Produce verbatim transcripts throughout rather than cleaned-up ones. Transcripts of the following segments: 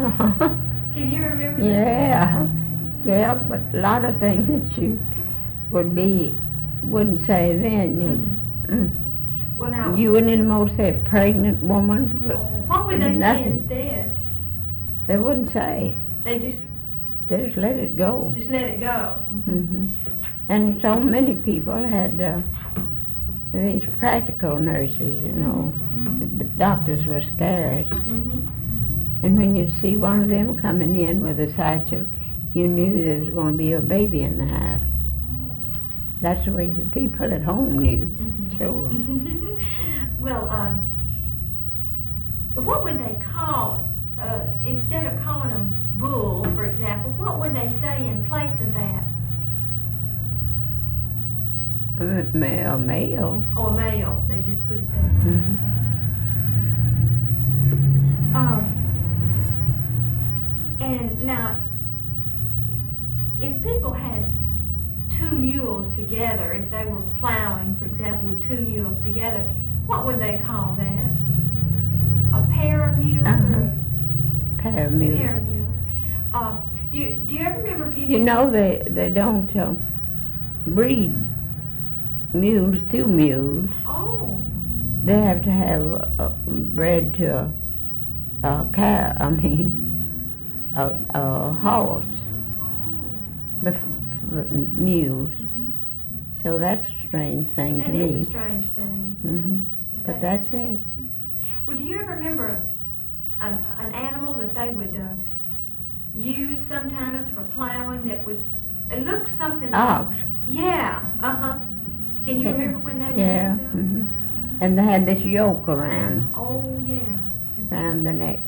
Can you remember that? Yeah, yeah, but a lot of things that you would be, wouldn't say then. You, mm. Well, now, you wouldn't anymore say pregnant woman. oh, what would they say nothing. instead? They wouldn't say. They just They just let it go. just let it go. hmm And so many people had uh, these practical nurses, you know. Mm-hmm. The doctors were scarce. Mm-hmm. And when you'd see one of them coming in with a satchel, you knew there was going to be a baby in the house. That's the way the people at home knew, Mm-hmm. children. Well, um, what would they call, uh, instead of calling them bull, for example, what would they say in place of that? Uh, Male, male. Or male, they just put it there. hmm Um, and now, if people had two mules together, if they were plowing, for example, with two mules together, what would they call that? A pair of mules Uh-huh. or Pair of a mules. pair of mules? Uh, do you, do you ever remember people? You know, they, they don't uh, breed mules to mules. Oh, They have to have uh, bred to a, a cow, I mean, a, a horse, oh. bef- f- mules. Mm-hmm. So that's a strange thing That to is me. a strange thing. hmm But that's it. Well, do you ever remember an, an animal that they would uh, use sometimes for plowing that was, it looked something like... Ox. Yeah, uh-huh. Can you Yeah. remember when they would Yeah. use that? hmm And they had this yoke around, Oh, yeah. around the neck.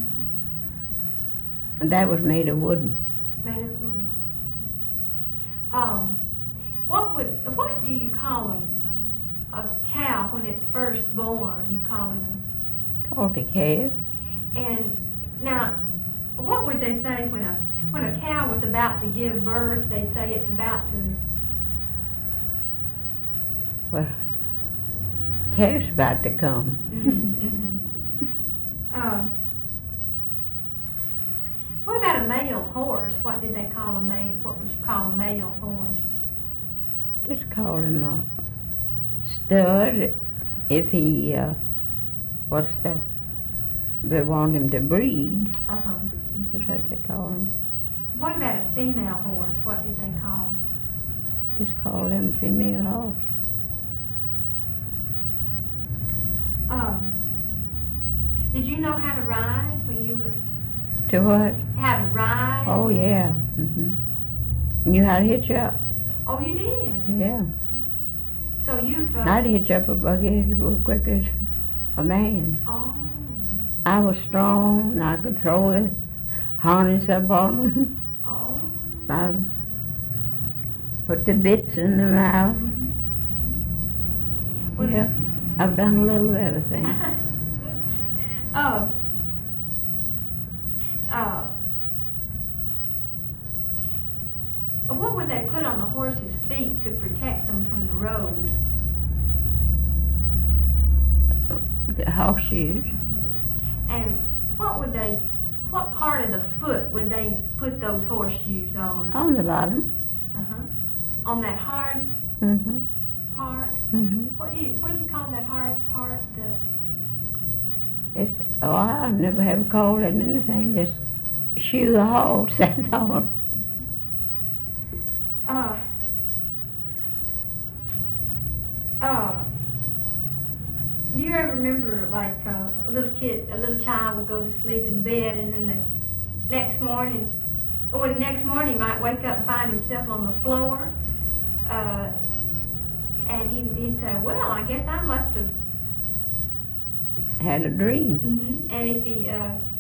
And that was made of wood. Made of wood. Um, what would, what do you call a, a cow when it's first born? You call it a... Called a calf. And now, what would they say when a when a cow was about to give birth? They say it's about to. Well, calf's about to come. Mm-hmm. uh, what about a male horse? What did they call a male? What would you call a male horse? Just call him a stud if he, uh, what's the, they want him to breed. Uh huh. That's what they call him. What about a female horse? What did they call? Just call him female horse. Um, did you know how to ride when you were To what? how to ride? Oh, yeah. hmm Knew how to hitch up. Oh, you did. Yeah. So you've. Uh, I'd hitch up a buggy as quick as a man. oh. I was strong and I could throw the harness up on them. Oh. I put the bits in the mouth. Well, Yeah, I've done a little of everything. oh. Uh, what would they put on the horse's feet to protect them from the road? The horseshoes. And what would they, what part of the foot would they put those horseshoes on? On the bottom. Uh-huh. On that hard Mm-hmm. part? Mm-hmm. What do you, what do you call that hard part? The, It's, oh, I never have called it anything. Just shoe the horse, that's all. uh, uh, do you ever remember, like, uh, a little kid, a little child would go to sleep in bed, and then the next morning, or the next morning he might wake up and find himself on the floor, uh, and he, he'd say, well, I guess I must have, Had a dream. mm-hmm. and if he, uh,